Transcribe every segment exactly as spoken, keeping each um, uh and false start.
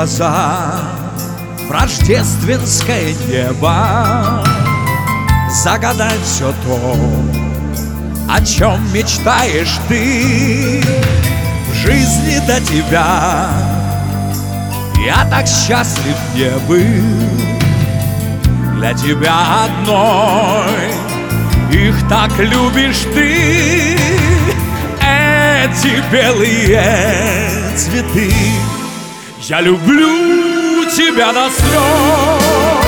глаза в рождественское небо, загадать все то, о чем мечтаешь ты. В жизни до тебя я так счастлив не был. Для тебя одной их так любишь ты. Эти белые цветы, я люблю тебя до слез.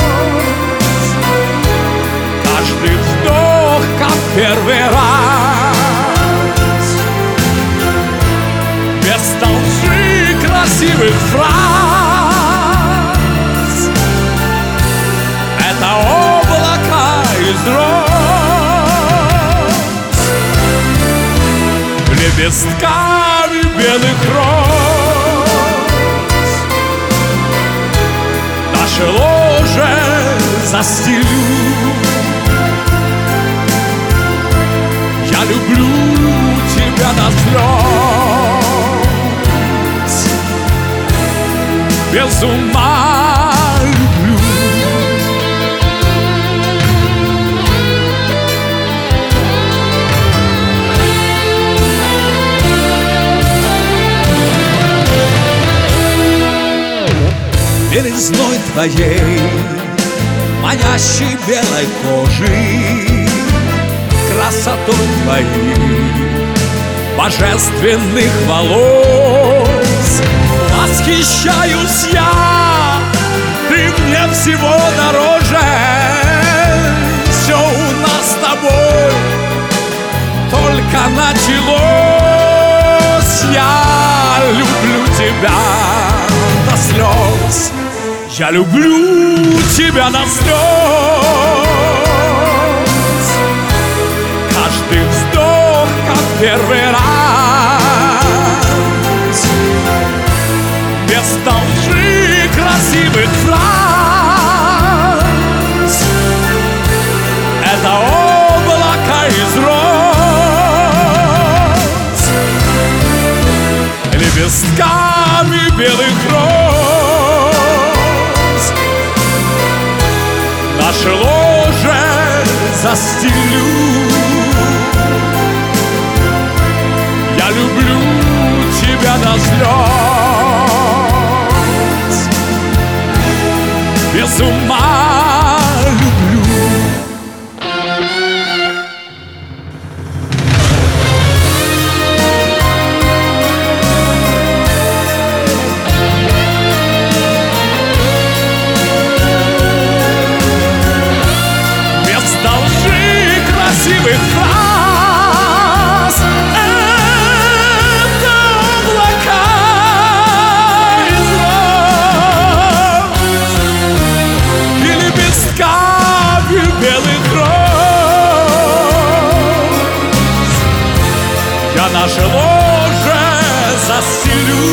Каждый вздох, как первый раз, без толщи красивых фраз. Это облака из роз, лепестками белых роз. Наше ложе застелю. Я люблю тебя до слез, без ума люблю. Белизной твоей, манящей белой кожи, красотой твоей, божественных волос восхищаюсь я. Ты мне всего дороже. Все у нас с тобой только началось. Я люблю тебя до слез. Я люблю тебя до слез. Каждый вздох, как первый раз, без толщи красивых фраз. Это облако из роз, лепестками белых роз. Наше ложе застелю. Я люблю тебя до слез, без ума люблю. Без толщи красивых фраз. Это облака из роз и лепестками белых роз. Я наше ложе застелю.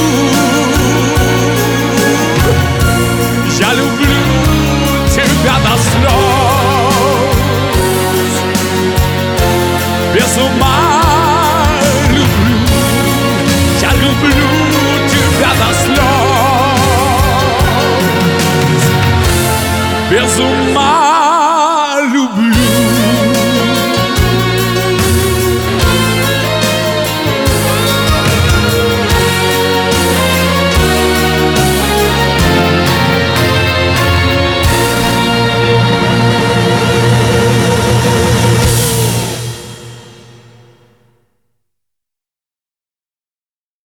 Я люблю тебя до слез, без ума люблю. Я люблю тебя до слез, без ума.